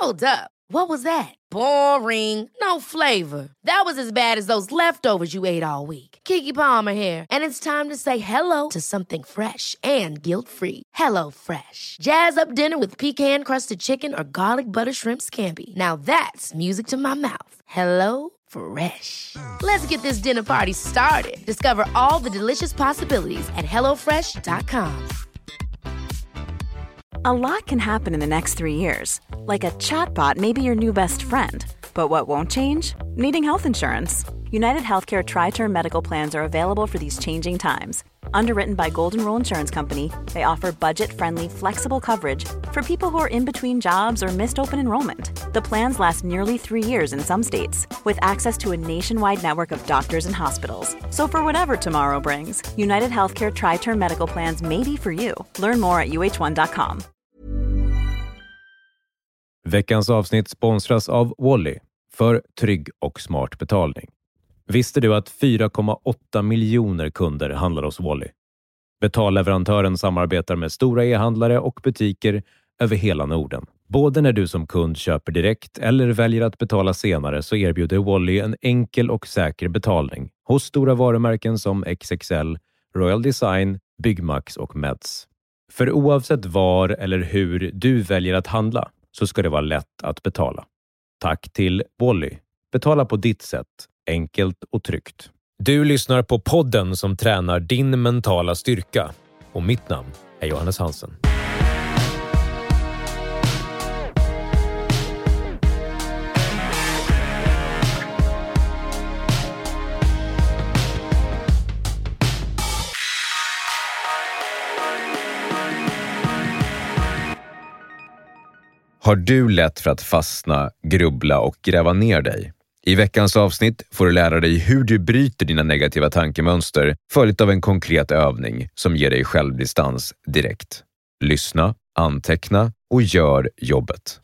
Hold up. What was that? Boring. No flavor. That was as bad as those leftovers you ate all week. Keke Palmer here, and it's time to say hello to something fresh and guilt-free. Hello Fresh. Jazz up dinner with pecan-crusted chicken or garlic butter shrimp scampi. Now that's music to my mouth. Hello Fresh. Let's get this dinner party started. Discover all the delicious possibilities at hellofresh.com. A lot can happen in the next 3 years. Like a chatbot may be your new best friend. But what won't change? Needing health insurance. United Healthcare Tri-Term Medical Plans are available for these changing times. Underwritten by Golden Rule Insurance Company, they offer budget-friendly, flexible coverage for people who are in between jobs or missed open enrollment. The plans last nearly 3 years in some states, with access to a nationwide network of doctors and hospitals. So for whatever tomorrow brings, United Healthcare Tri-Term Medical Plans may be for you. Learn more at uh1.com. Veckans avsnitt sponsras av Wally för trygg och smart betalning. Visste du att 4,8 miljoner kunder handlar hos Wally? Betalleverantören samarbetar med stora e-handlare och butiker över hela Norden. Både när du som kund köper direkt eller väljer att betala senare så erbjuder Wally en enkel och säker betalning hos stora varumärken som XXL, Royal Design, Byggmax och Meds. För oavsett var eller hur du väljer att handla så ska det vara lätt att betala. Tack till Wally. Betala på ditt sätt, enkelt och tryggt. Du lyssnar på podden som tränar din mentala styrka. Och mitt namn är Johannes Hansen. Har du lätt för att fastna, grubbla och gräva ner dig? I veckans avsnitt får du lära dig hur du bryter dina negativa tankemönster följt av en konkret övning som ger dig självdistans direkt. Lyssna, anteckna och gör jobbet.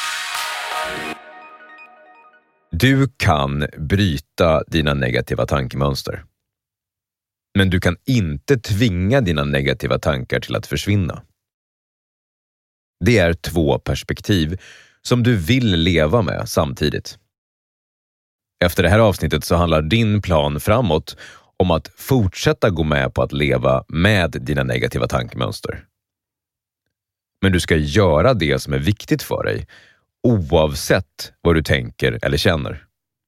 Du kan bryta dina negativa tankemönster. Men du kan inte tvinga dina negativa tankar till att försvinna. Det är 2 perspektiv som du vill leva med samtidigt. Efter det här avsnittet så handlar din plan framåt om att fortsätta gå med på att leva med dina negativa tankemönster. Men du ska göra det som är viktigt för dig, oavsett vad du tänker eller känner.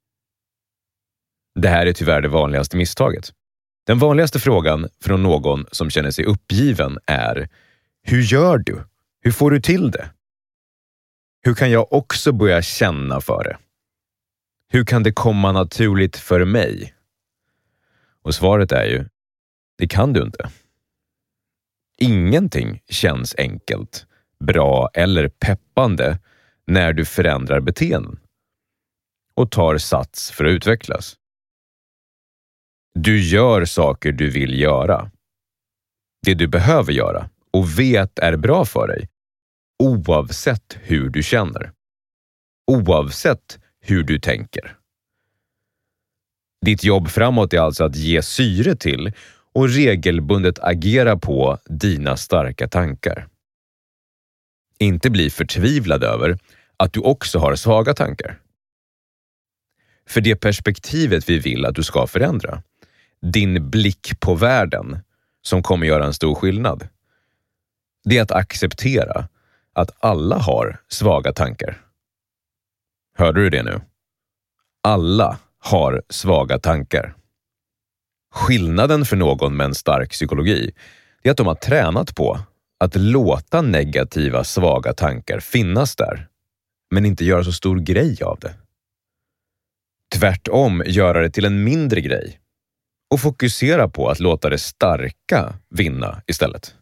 Det här är tyvärr det vanligaste misstaget. Den vanligaste frågan från någon som känner sig uppgiven är: hur gör du? Hur får du till det? Hur kan jag också börja känna för det? Hur kan det komma naturligt för mig? Och svaret är ju: det kan du inte. Ingenting känns enkelt, bra eller peppande när du förändrar beteenden och tar sats för att utvecklas. Du gör saker du vill göra. Det du behöver göra och vet är bra för dig, oavsett hur du känner. Oavsett hur du tänker. Ditt jobb framåt är alltså att ge syre till och regelbundet agera på dina starka tankar. Inte bli förtvivlad över att du också har svaga tankar. För det perspektivet vi vill att du ska förändra, din blick på världen som kommer göra en stor skillnad, det är att acceptera att alla har svaga tankar. Hörde du det nu? Alla har svaga tankar. Skillnaden för någon med en stark psykologi är att de har tränat på att låta negativa, svaga tankar finnas där, men inte göra så stor grej av det. Tvärtom göra det till en mindre grej och fokusera på att låta det starka vinna istället.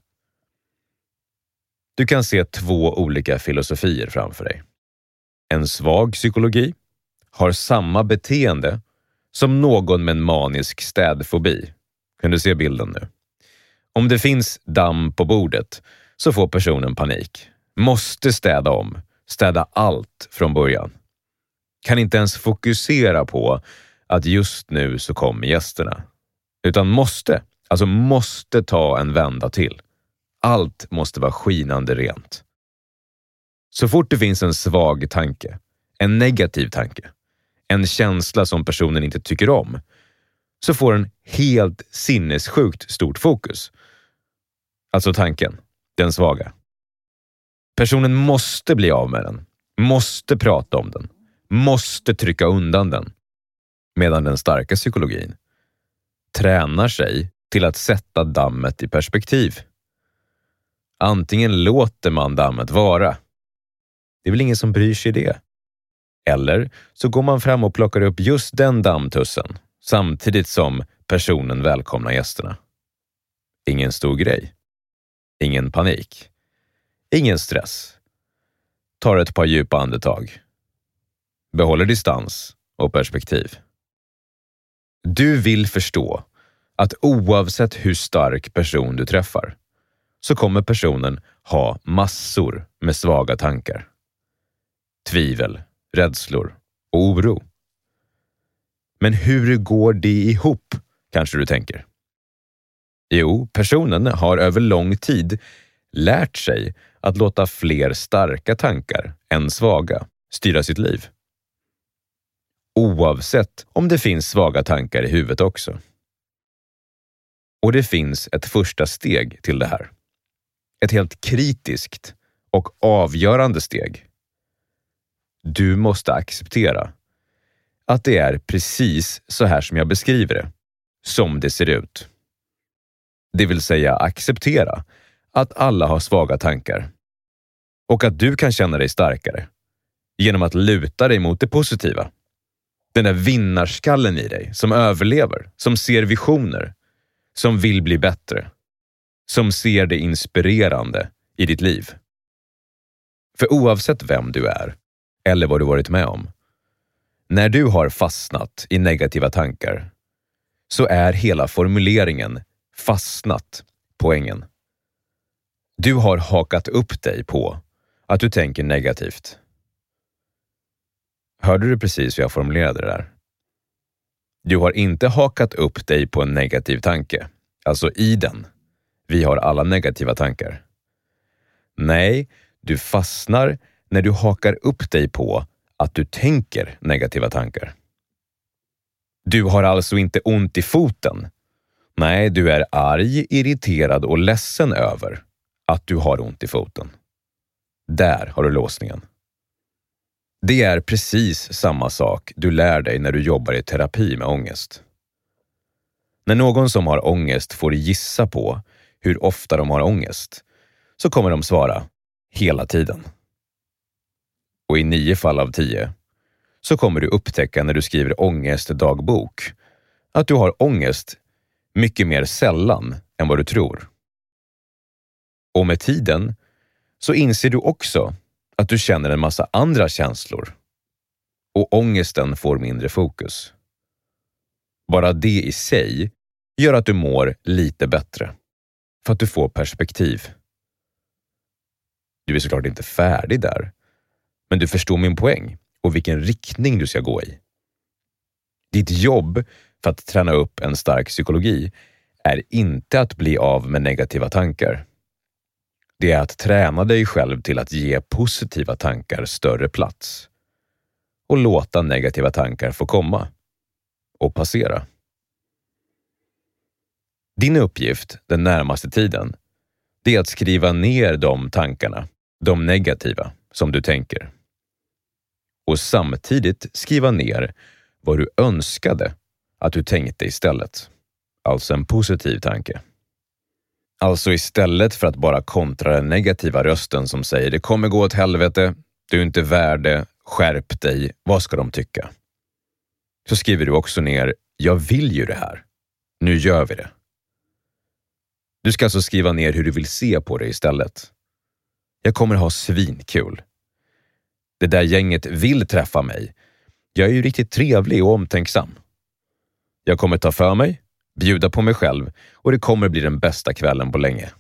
Du kan se 2 olika filosofier framför dig. En svag psykologi har samma beteende som någon med en manisk städfobi. Kan du se bilden nu? Om det finns damm på bordet så får personen panik. Måste städa om, städa allt från början. Kan inte ens fokusera på att just nu så kommer gästerna. Utan måste ta en vända till. Allt måste vara skinande rent. Så fort det finns en svag tanke, en negativ tanke, en känsla som personen inte tycker om, så får den helt sinnessjukt stort fokus. Alltså tanken, den svaga. Personen måste bli av med den, måste prata om den, måste trycka undan den. Medan den starka psykologin tränar sig till att sätta dammet i perspektiv. Antingen låter man dammet vara. Det är väl ingen som bryr sig det. Eller så går man fram och plockar upp just den dammtussen samtidigt som personen välkomnar gästerna. Ingen stor grej. Ingen panik. Ingen stress. Tar ett par djupa andetag. Behåller distans och perspektiv. Du vill förstå att oavsett hur stark person du träffar så kommer personen ha massor med svaga tankar. Tvivel, rädslor och oro. Men hur går det ihop, kanske du tänker? Jo, personen har över lång tid lärt sig att låta fler starka tankar än svaga styra sitt liv. Oavsett om det finns svaga tankar i huvudet också. Och det finns ett första steg till det här. Ett helt kritiskt och avgörande steg. Du måste acceptera att det är precis så här som jag beskriver det, som det ser ut. Det vill säga acceptera att alla har svaga tankar och att du kan känna dig starkare genom att luta dig mot det positiva. Den där vinnarskallen i dig som överlever, som ser visioner, som vill bli bättre, som ser det inspirerande i ditt liv. För oavsett vem du är eller vad du varit med om, när du har fastnat i negativa tankar så är hela formuleringen fastnat poängen. Du har hakat upp dig på att du tänker negativt. Hörde du precis hur jag formulerade det där? Du har inte hakat upp dig på en negativ tanke. Alltså i den. Vi har alla negativa tankar. Nej, du fastnar när du hakar upp dig på att du tänker negativa tankar. Du har alltså inte ont i foten. Nej, du är arg, irriterad och ledsen över att du har ont i foten. Där har du låsningen. Det är precis samma sak du lär dig när du jobbar i terapi med ångest. När någon som har ångest får gissa på hur ofta de har ångest så kommer de svara hela tiden. Och i 9 fall av 10 så kommer du upptäcka när du skriver ångestdagbok att du har ångest mycket mer sällan än vad du tror. Och med tiden så inser du också att du känner en massa andra känslor och ångesten får mindre fokus. Bara det i sig gör att du mår lite bättre för att du får perspektiv. Du är såklart inte färdig där, men du förstår min poäng och vilken riktning du ska gå i. Ditt jobb för att träna upp en stark psykologi är inte att bli av med negativa tankar. Det är att träna dig själv till att ge positiva tankar större plats och låta negativa tankar få komma och passera. Din uppgift den närmaste tiden det är att skriva ner de tankarna, de negativa som du tänker. Och samtidigt skriva ner vad du önskade att du tänkte istället. Alltså en positiv tanke. Alltså istället för att bara kontra den negativa rösten som säger det kommer gå åt helvete, du är inte värd det, skärp dig, vad ska de tycka? Så skriver du också ner, jag vill ju det här, nu gör vi det. Du ska alltså skriva ner hur du vill se på det istället. Jag kommer ha svinkul. Det där gänget vill träffa mig. Jag är ju riktigt trevlig och omtänksam. Jag kommer ta för mig, bjuda på mig själv och det kommer bli den bästa kvällen på länge.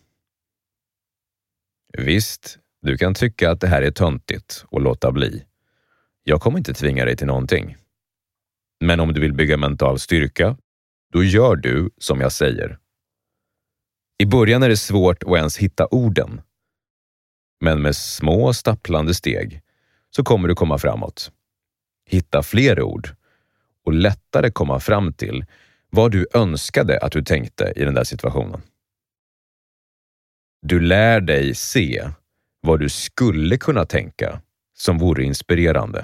Visst, du kan tycka att det här är töntigt och låta bli. Jag kommer inte tvinga dig till någonting. Men om du vill bygga mental styrka, då gör du som jag säger. I början är det svårt att ens hitta orden. Men med små stapplande steg så kommer du komma framåt. Hitta fler ord och lättare komma fram till vad du önskade att du tänkte i den där situationen. Du lär dig se vad du skulle kunna tänka som vore inspirerande.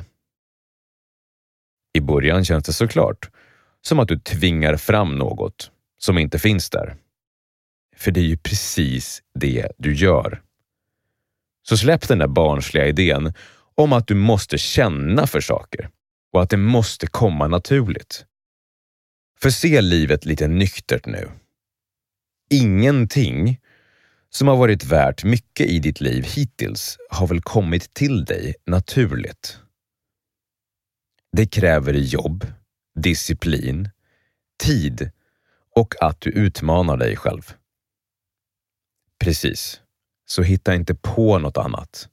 I början känns det såklart som att du tvingar fram något som inte finns där. För det är ju precis det du gör. Så släpp den där barnsliga idén om att du måste känna för saker och att det måste komma naturligt. För se livet lite nyktert nu. Ingenting som har varit värt mycket i ditt liv hittills har väl kommit till dig naturligt. Det kräver jobb, disciplin, tid och att du utmanar dig själv. Precis, så hitta inte på något annat.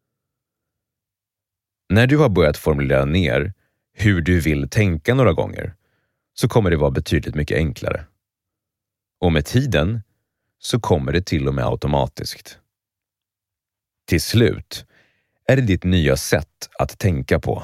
När du har börjat formulera ner hur du vill tänka några gånger så kommer det vara betydligt mycket enklare. Och med tiden så kommer det till och med automatiskt. Till slut är det ditt nya sätt att tänka på.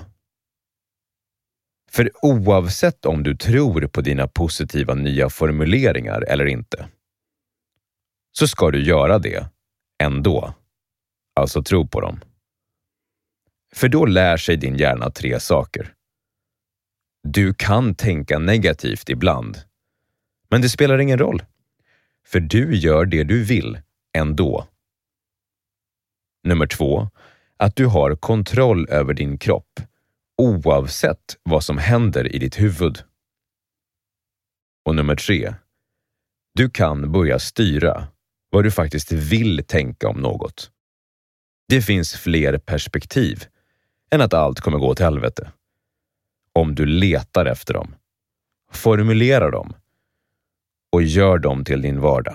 För oavsett om du tror på dina positiva nya formuleringar eller inte, så ska du göra det ändå. Alltså tro på dem. För då lär sig din hjärna 3 saker. Du kan tänka negativt ibland, men det spelar ingen roll. För du gör det du vill ändå. Nummer 2, att du har kontroll över din kropp oavsett vad som händer i ditt huvud. Och nummer 3, du kan börja styra vad du faktiskt vill tänka om något. Det finns fler perspektiv än att allt kommer gå till helvete. Om du letar efter dem, formulerar dem och gör dem till din vardag.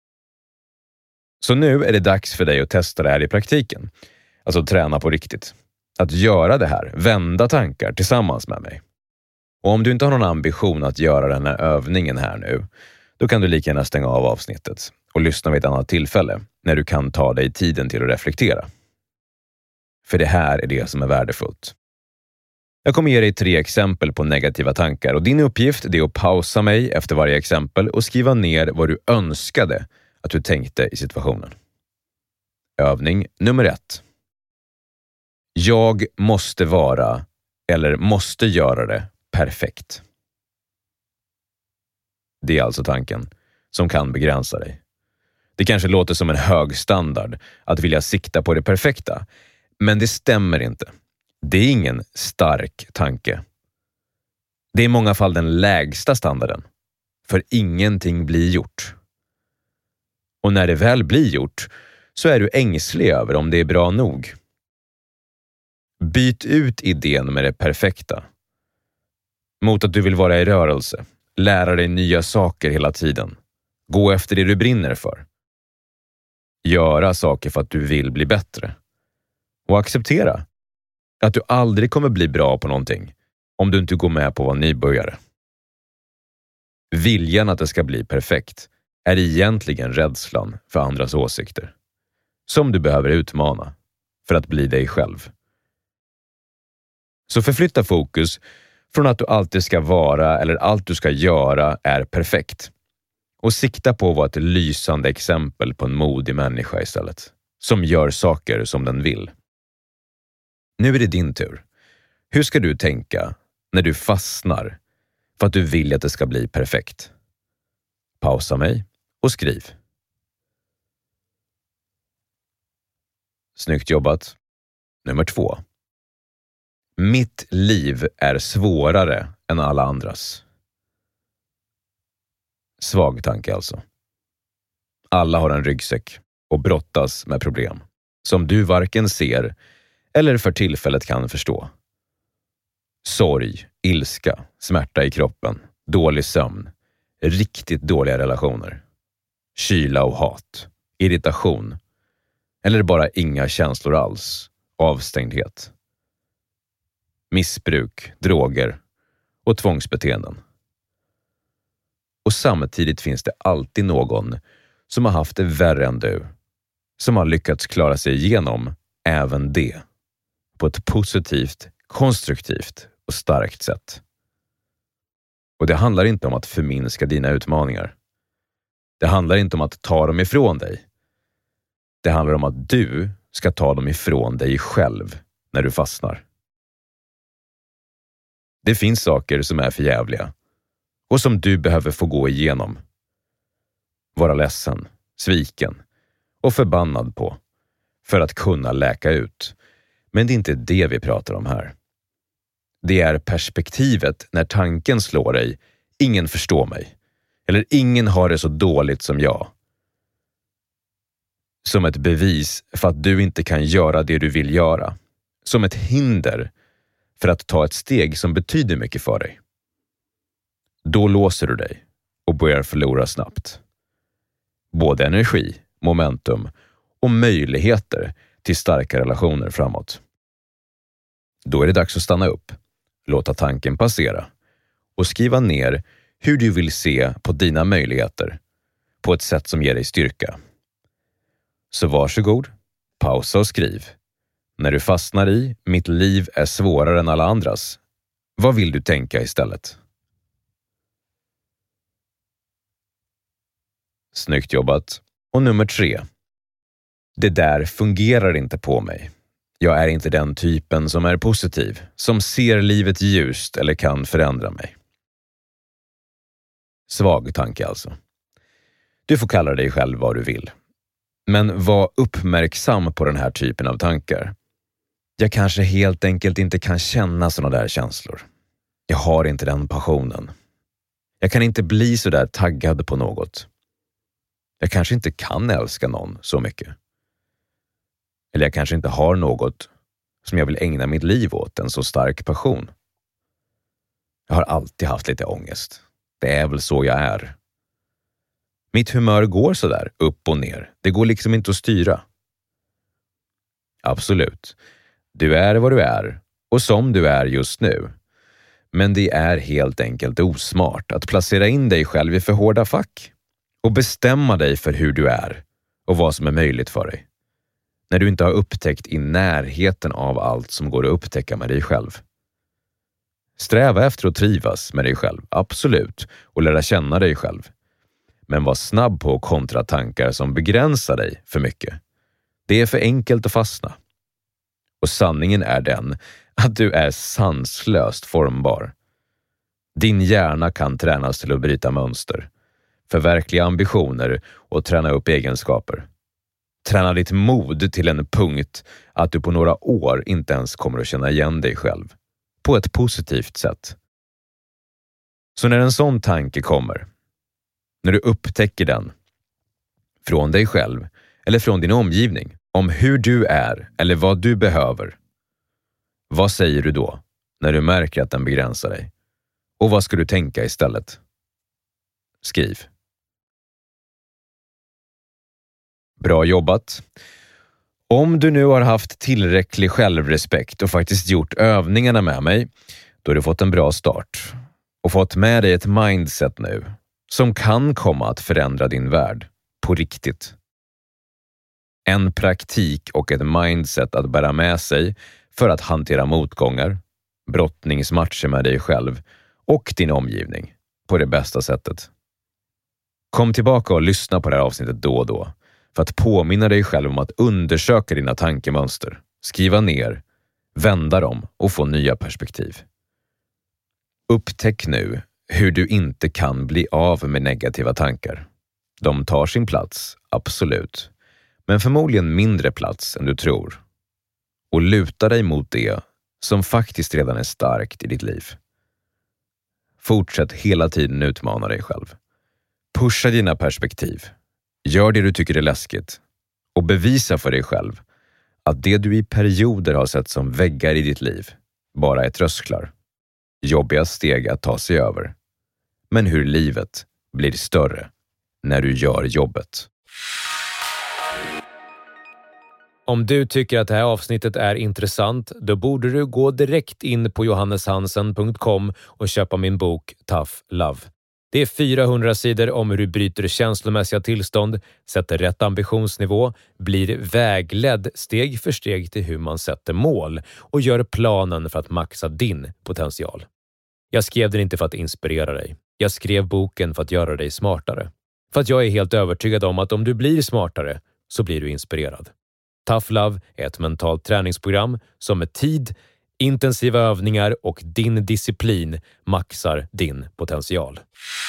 Så nu är det dags för dig att testa det här i praktiken. Alltså träna på riktigt. Att göra det här, vända tankar tillsammans med mig. Och om du inte har någon ambition att göra den här övningen här nu, då kan du lika gärna stänga av avsnittet och lyssna vid ett annat tillfälle när du kan ta dig tiden till att reflektera. För det här är det som är värdefullt. Jag kommer ge dig 3 exempel på negativa tankar och din uppgift är att pausa mig efter varje exempel och skriva ner vad du önskade att du tänkte i situationen. Övning nummer 1. Jag måste vara eller måste göra det perfekt. Det är alltså tanken som kan begränsa dig. Det kanske låter som en hög standard att vilja sikta på det perfekta, men det stämmer inte. Det är ingen stark tanke. Det är i många fall den lägsta standarden, för ingenting blir gjort. Och när det väl blir gjort så är du ängslig över om det är bra nog. Byt ut idén med det perfekta mot att du vill vara i rörelse, lära dig nya saker hela tiden, gå efter det du brinner för, göra saker för att du vill bli bättre och acceptera att du aldrig kommer bli bra på någonting om du inte går med på vad nybörjare. Viljan att det ska bli perfekt är egentligen rädslan för andras åsikter, som du behöver utmana för att bli dig själv. Så förflytta fokus från att du alltid ska vara eller allt du ska göra är perfekt och sikta på att vara ett lysande exempel på en modig människa istället, som gör saker som den vill. Nu är det din tur. Hur ska du tänka när du fastnar för att du vill att det ska bli perfekt? Pausa mig och skriv. Snyggt jobbat. Nummer 2. Mitt liv är svårare än alla andras. Svag tanke alltså. Alla har en ryggsäck och brottas med problem som du varken ser eller för tillfället kan förstå. Sorg, ilska, smärta i kroppen, dålig sömn, riktigt dåliga relationer, kyla och hat, irritation eller bara inga känslor alls, avstängdhet, missbruk, droger och tvångsbeteenden. Och samtidigt finns det alltid någon som har haft det värre än du som har lyckats klara sig igenom även det på ett positivt, konstruktivt och starkt sätt. Och det handlar inte om att förminska dina utmaningar. Det handlar inte om att ta dem ifrån dig. Det handlar om att du ska ta dem ifrån dig själv när du fastnar. Det finns saker som är förjävliga och som du behöver få gå igenom. Vara ledsen, sviken och förbannad på för att kunna läka ut. Men det är inte det vi pratar om här. Det är perspektivet när tanken slår dig, ingen förstår mig. Eller ingen har det så dåligt som jag. Som ett bevis för att du inte kan göra det du vill göra. Som ett hinder för att ta ett steg som betyder mycket för dig. Då låser du dig och börjar förlora snabbt. Både energi, momentum och möjligheter till starka relationer framåt. Då är det dags att stanna upp, låta tanken passera och skriva ner hur du vill se på dina möjligheter på ett sätt som ger dig styrka. Så varsågod, pausa och skriv. När du fastnar i mitt liv är svårare än alla andras, vad vill du tänka istället? Snyggt jobbat. Och nummer 3. Det där fungerar inte på mig. Jag är inte den typen som är positiv, som ser livet ljust eller kan förändra mig. Svag tanke alltså. Du får kalla dig själv vad du vill. Men var uppmärksam på den här typen av tankar. Jag kanske helt enkelt inte kan känna såna där känslor. Jag har inte den passionen. Jag kan inte bli så där taggad på något. Jag kanske inte kan älska någon så mycket. Eller jag kanske inte har något som jag vill ägna mitt liv åt, en så stark passion. Jag har alltid haft lite ångest. Det är väl så jag är. Mitt humör går så där upp och ner. Det går liksom inte att styra. Absolut. Du är vad du är och som du är just nu. Men det är helt enkelt osmart att placera in dig själv i för hårda fack och bestämma dig för hur du är och vad som är möjligt för dig. När du inte har upptäckt i närheten av allt som går att upptäcka med dig själv. Sträva efter att trivas med dig själv, absolut, och lära känna dig själv. Men var snabb på att kontra tankar som begränsar dig för mycket. Det är för enkelt att fastna. Och sanningen är den att du är sanslöst formbar. Din hjärna kan tränas till att bryta mönster, förverkliga ambitioner och träna upp egenskaper. Träna ditt mod till en punkt att du på några år inte ens kommer att känna igen dig själv. På ett positivt sätt. Så när en sån tanke kommer, när du upptäcker den från dig själv eller från din omgivning om hur du är eller vad du behöver, vad säger du då när du märker att den begränsar dig? Och vad ska du tänka istället? Skriv. Bra jobbat. Om du nu har haft tillräcklig självrespekt och faktiskt gjort övningarna med mig, då har du fått en bra start och fått med dig ett mindset nu som kan komma att förändra din värld på riktigt. En praktik och ett mindset att bära med sig för att hantera motgångar, brottningsmatcher med dig själv och din omgivning på det bästa sättet. Kom tillbaka och lyssna på det här avsnittet då och då för att påminna dig själv om att undersöka dina tankemönster, skriva ner, vända dem och få nya perspektiv. Upptäck nu hur du inte kan bli av med negativa tankar. De tar sin plats, absolut, men förmodligen mindre plats än du tror. Och luta dig mot det som faktiskt redan är starkt i ditt liv. Fortsätt hela tiden utmana dig själv. Pusha dina perspektiv. Gör det du tycker är läskigt. Och bevisa för dig själv att det du i perioder har sett som väggar i ditt liv bara är trösklar. Jobbiga steg att ta sig över. Men hur livet blir större när du gör jobbet. Om du tycker att det här avsnittet är intressant, då borde du gå direkt in på johanneshansen.com och köpa min bok Tough Love. Det är 400 sidor om hur du bryter känslomässiga tillstånd, sätter rätt ambitionsnivå, blir vägledd steg för steg till hur man sätter mål och gör planen för att maxa din potential. Jag skrev den inte för att inspirera dig. Jag skrev boken för att göra dig smartare. För att jag är helt övertygad om att om du blir smartare så blir du inspirerad. Tough Love är ett mentalt träningsprogram som med tid, intensiva övningar och din disciplin maxar din potential.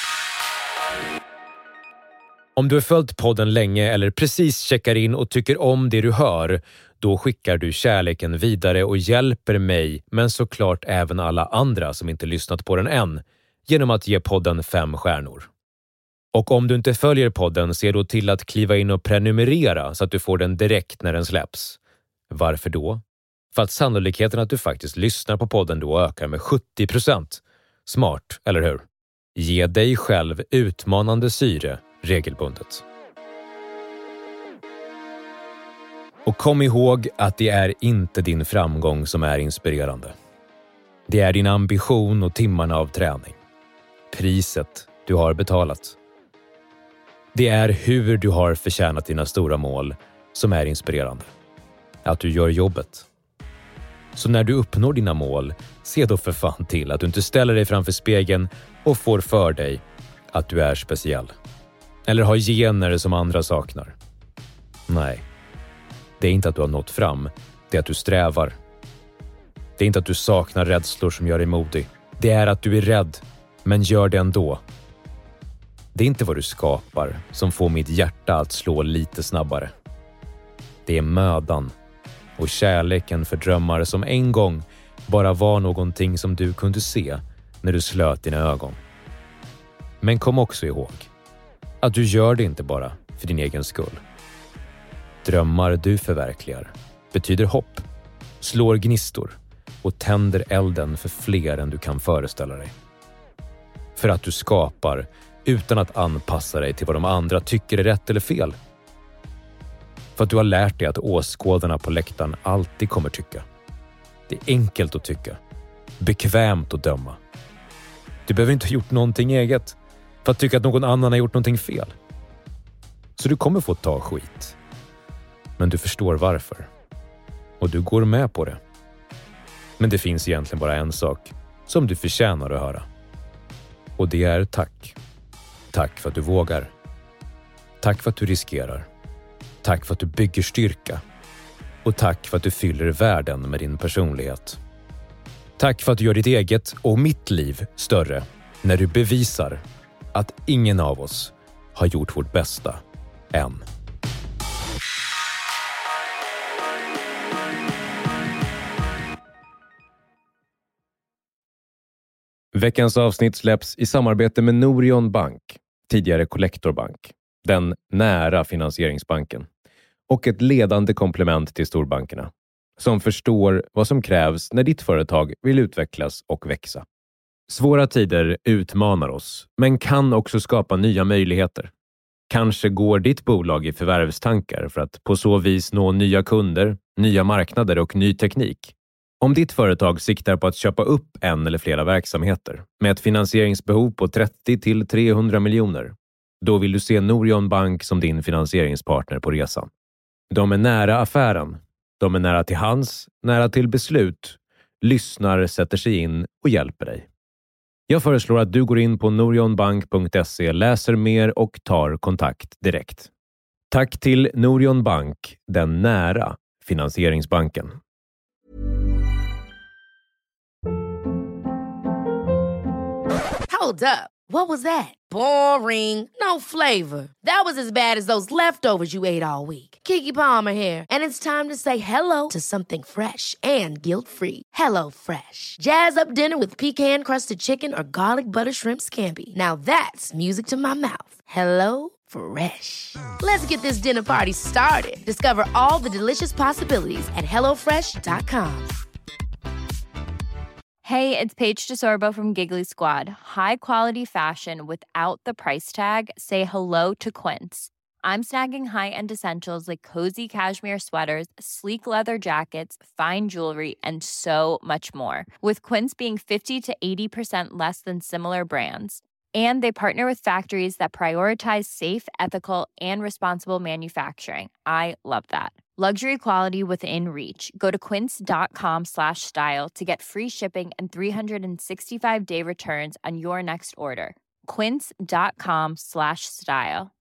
Om du har följt podden länge eller precis checkar in och tycker om det du hör, då skickar du kärleken vidare och hjälper mig, men såklart även alla andra som inte lyssnat på den än, genom att ge podden 5 stjärnor. Och om du inte följer podden, se då till att kliva in och prenumerera så att du får den direkt när den släpps. Varför då? För att sannolikheten att du faktiskt lyssnar på podden då ökar med 70%. Smart, eller hur? Ge dig själv utmanande syre regelbundet. Och kom ihåg att det är inte din framgång som är inspirerande. Det är din ambition och timmarna av träning. Priset du har betalat. Det är hur du har förtjänat dina stora mål som är inspirerande. Att du gör jobbet. Så när du uppnår dina mål, se då för fan till att du inte ställer dig framför spegeln och får för dig att du är speciell. Eller har gener som andra saknar. Nej, det är inte att du har nått fram, det är att du strävar. Det är inte att du saknar rädslor som gör dig modig. Det är att du är rädd, men gör det ändå. Det är inte vad du skapar som får mitt hjärta att slå lite snabbare. Det är mödan och kärleken för drömmar som en gång bara var någonting som du kunde se när du slöt dina ögon. Men kom också ihåg att du gör det inte bara för din egen skull. Drömmar du förverkligar betyder hopp, slår gnistor och tänder elden för fler än du kan föreställa dig. För att du skapar utan att anpassa dig till vad de andra tycker är rätt eller fel. För att du har lärt dig att åskådarna på läktaren alltid kommer tycka. Det är enkelt att tycka. Bekvämt att döma. Du behöver inte ha gjort någonting eget för att tycka att någon annan har gjort någonting fel. Så du kommer få ta skit. Men du förstår varför. Och du går med på det. Men det finns egentligen bara en sak som du förtjänar att höra. Och det är tack. Tack för att du vågar. Tack för att du riskerar. Tack för att du bygger styrka. Och tack för att du fyller världen med din personlighet. Tack för att du gör ditt eget och mitt liv större när du bevisar att ingen av oss har gjort vårt bästa än. Veckans avsnitt släpps i samarbete med Norion Bank, tidigare Collector Bank, den nära finansieringsbanken, och ett ledande komplement till storbankerna som förstår vad som krävs när ditt företag vill utvecklas och växa. Svåra tider utmanar oss, men kan också skapa nya möjligheter. Kanske går ditt bolag i förvärvstankar för att på så vis nå nya kunder, nya marknader och ny teknik. Om ditt företag siktar på att köpa upp en eller flera verksamheter med ett finansieringsbehov på 30 till 300 miljoner, då vill du se Norion Bank som din finansieringspartner på resan. De är nära affären, de är nära till hands, nära till beslut, lyssnar, sätter sig in och hjälper dig. Jag föreslår att du går in på norionbank.se, läser mer och tar kontakt direkt. Tack till Norion Bank, den nära finansieringsbanken. Hold up. What was that? Boring. No flavor. That was as bad as those leftovers you ate all week. Keke Palmer here, and it's time to say hello to something fresh and guilt-free. Hello Fresh. Jazz up dinner with pecan-crusted chicken or garlic butter shrimp scampi. Now that's music to my mouth. Hello Fresh. Let's get this dinner party started. Discover all the delicious possibilities at hellofresh.com. Hey, it's Paige DeSorbo from Giggly Squad. High quality fashion without the price tag. Say hello to Quince. I'm snagging high-end essentials like cozy cashmere sweaters, sleek leather jackets, fine jewelry, and so much more. With Quince being 50 to 80% less than similar brands. And they partner with factories that prioritize safe, ethical, and responsible manufacturing. I love that. Luxury quality within reach. Go to quince.com/style to get free shipping and 365-day returns on your next order. Quince.com/style.